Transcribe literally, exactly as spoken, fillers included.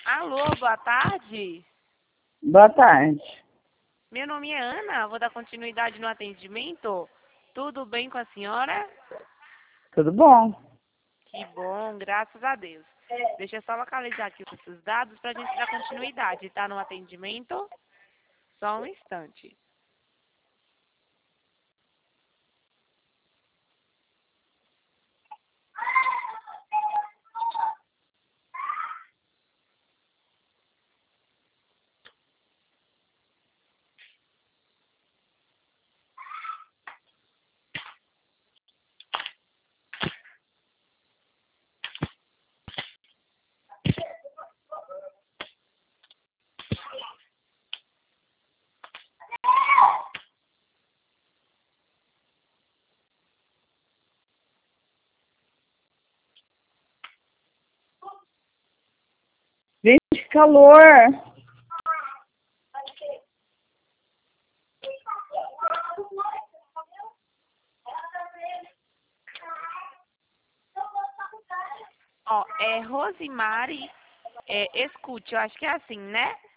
Alô, boa tarde. Boa tarde. Meu nome é Ana, vou dar continuidade no atendimento. Tudo bem com a senhora? Tudo bom? Que bom, graças a Deus. Deixa eu só localizar aqui os seus dados para a gente dar continuidade, tá? No atendimento. Só um instante. Gente, que calor! Ó, é Rosimari, é, escute, eu acho que é assim, né?